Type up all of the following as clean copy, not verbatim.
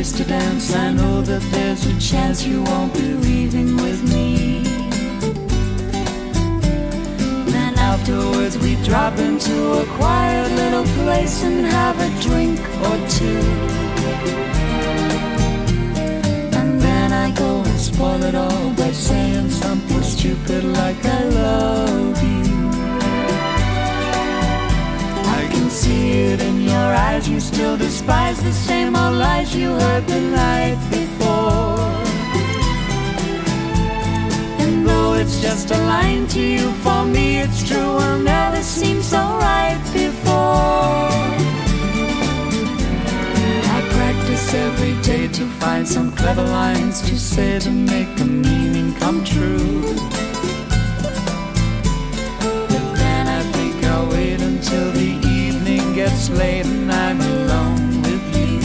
place to dance. I know that there's a chance you won't be leaving with me. Then afterwards we drop into a quiet little place and have a drink or two. And then I go and spoil it all by saying something stupid like I love you. I can see it in your eyes, you still despise the same old lies you heard the night before. And though it's just a line to you, for me it's true, will never seem so right before. I practice every day to find some clever lines to say to make the meaning come true. But then I think I'll wait until the evening gets late and I'm alone with you.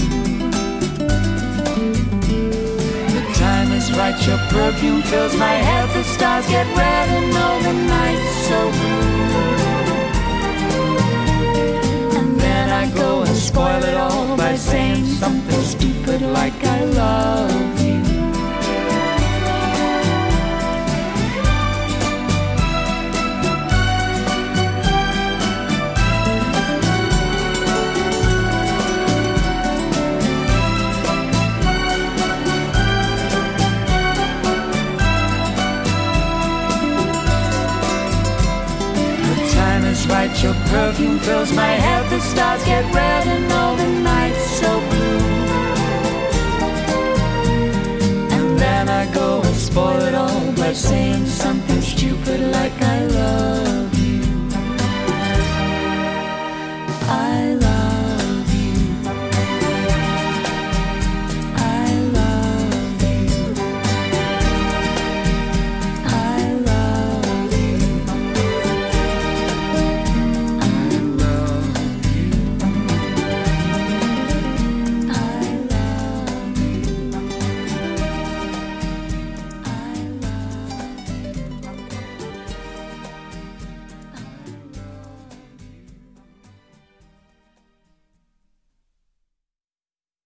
The time is right, your perfume fills my head, the stars get red and all the night's so blue. And then I go and spoil it all by saying something stupid like I love you. Right, your perfume fills my head, the stars get red and all the night's so blue. And then I go and spoil it all by saying something stupid like I love you.